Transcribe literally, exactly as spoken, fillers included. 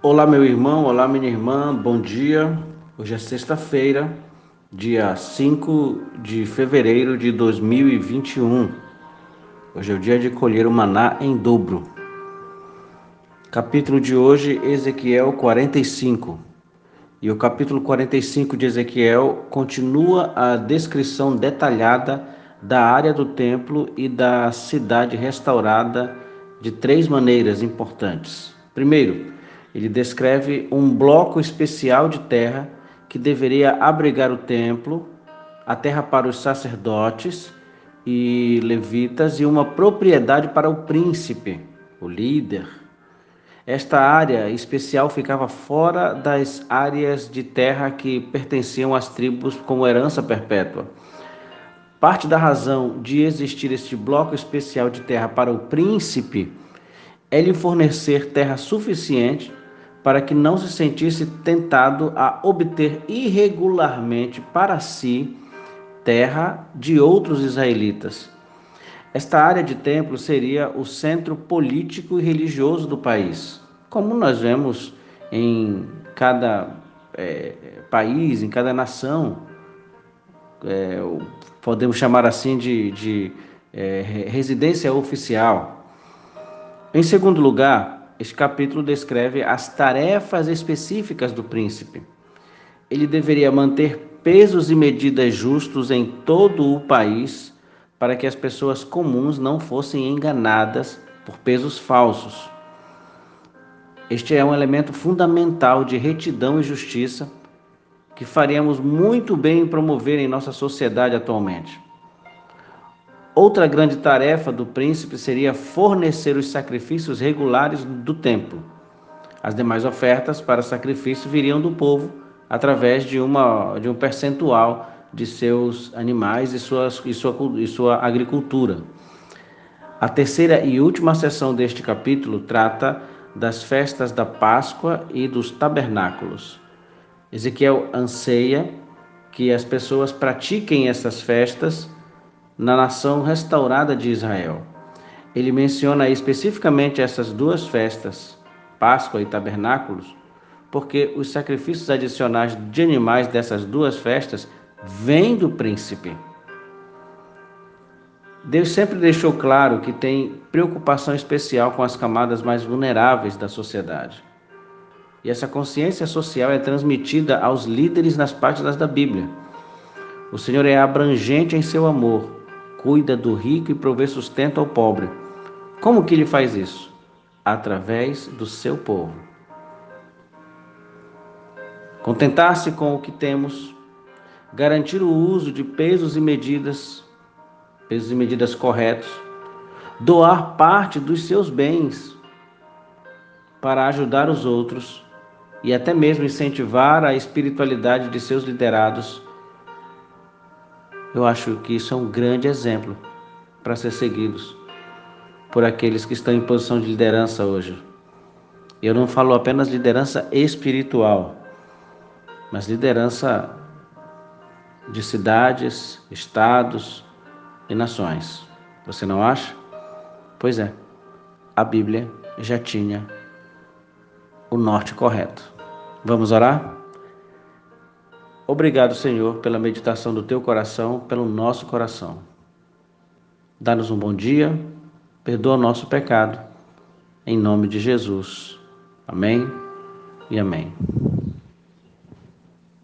Olá, meu irmão, olá, minha irmã, bom dia. Hoje é sexta-feira, dia cinco de fevereiro de dois mil e vinte e um. Hoje é o dia de colher o maná em dobro. Capítulo de hoje, Ezequiel quarenta e cinco. E o capítulo quarenta e cinco de Ezequiel continua a descrição detalhada da área do templo e da cidade restaurada de três maneiras importantes. Primeiro, ele descreve um bloco especial de terra que deveria abrigar o templo, a terra para os sacerdotes e levitas e uma propriedade para o príncipe, o líder. Esta área especial ficava fora das áreas de terra que pertenciam às tribos como herança perpétua. Parte da razão de existir este bloco especial de terra para o príncipe é lhe fornecer terra suficiente para que não se sentisse tentado a obter irregularmente para si terra de outros israelitas. Esta área de templo seria o centro político e religioso do país, como nós vemos em cada é, país, em cada nação, é, podemos chamar assim de, de é, residência oficial. Em segundo lugar, este capítulo descreve as tarefas específicas do príncipe. Ele deveria manter pesos e medidas justos em todo o país para que as pessoas comuns não fossem enganadas por pesos falsos. Este é um elemento fundamental de retidão e justiça que faríamos muito bem em promover em nossa sociedade atualmente. Outra grande tarefa do príncipe seria fornecer os sacrifícios regulares do templo. As demais ofertas para sacrifício viriam do povo através de, uma, de um percentual de seus animais e, suas, e, sua, e sua agricultura. A terceira e última seção deste capítulo trata das festas da Páscoa e dos tabernáculos. Ezequiel anseia que as pessoas pratiquem essas festas na nação restaurada de Israel. Ele menciona especificamente essas duas festas, Páscoa e tabernáculos, porque os sacrifícios adicionais de animais dessas duas festas vêm do príncipe. Deus sempre deixou claro que tem preocupação especial com as camadas mais vulneráveis da sociedade. E essa consciência social é transmitida aos líderes nas páginas da Bíblia. O Senhor é abrangente em seu amor, cuida do rico e provê sustento ao pobre. Como que ele faz isso? Através do seu povo. Contentar-se com o que temos, garantir o uso de pesos e medidas, pesos e medidas corretos, doar parte dos seus bens para ajudar os outros e até mesmo incentivar a espiritualidade de seus liderados. Eu acho que isso é um grande exemplo para ser seguidos por aqueles que estão em posição de liderança hoje. Eu não falo apenas liderança espiritual, mas liderança de cidades, estados e nações. Você não acha? Pois é, a Bíblia já tinha o norte correto. Vamos orar? Obrigado, Senhor, pela meditação do teu coração, pelo nosso coração. Dá-nos um bom dia, perdoa o nosso pecado, em nome de Jesus. Amém e amém.